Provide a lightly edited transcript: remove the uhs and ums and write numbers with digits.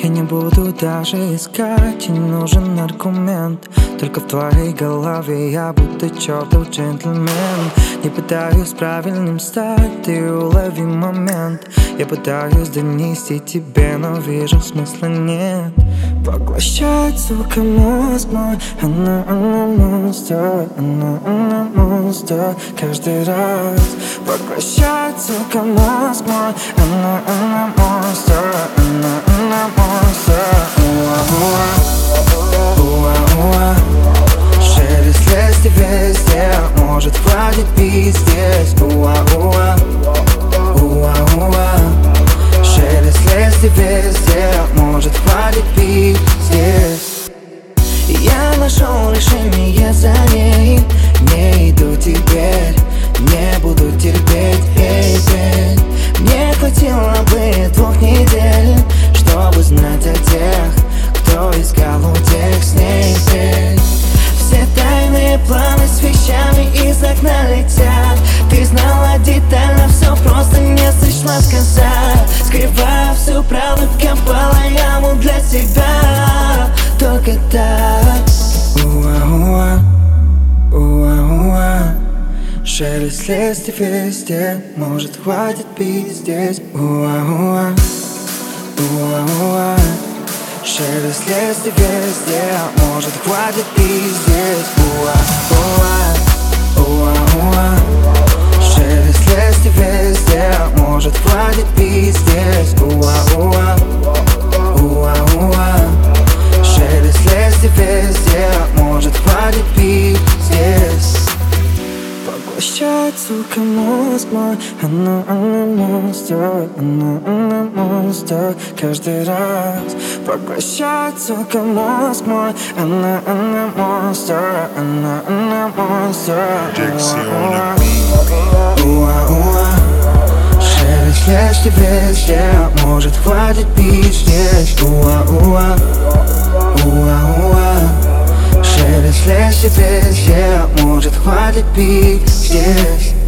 Я не буду даже искать, не нужен аргумент. Только в твоей голове я будто чертов джентльмен. Не пытаюсь правильным стать, ты улови момент. Я пытаюсь донести тебе, но вижу, смысла нет. Поглощает, сука, мозг мой. Она монстр, она монстр. Каждый раз поглощает, сука, мозг мой. Она монстр, она монстр. Уа-уа, шелест лезть везде. Может, хватит пить здесь. Уа-уа, уа-уа, шелест лезть везде. Может, хватит пить здесь. Я нашел решение за ней. Не иду теперь, не буду терпеть, эй, бей. Мне хватило бы 2 недель, чтобы знать о тех, кто искал утех с ней, бей. Все тайные планы с вещами из окна летят. Ты знала детально, все просто не сошла сказать. Скрывая всю правду, копала яму для себя. Только так. Уа-уа, уа-уа, шелест лезть везде. Может, хватит пить здесь. Уа-уа, уа-уа, шелест лезть везде. Может, хватит пить здесь. Уа-уа, уа-уа, шелест лезть везде. Может, хватит пить здесь. Уа-уа, уа-уа, шелест лезть везде. Может, хватит пить здесь. Поглощает, сука, мозг мой. Она монстр, она монстр. Каждый раз поглощает, сука, мозг мой. Она монстр, она монстр. Уа-уа, шелест лезть везде. Может, хватит пить здесь. Уа-уа, уа-уа, шелест лезть везде. Может, хватит пить здесь.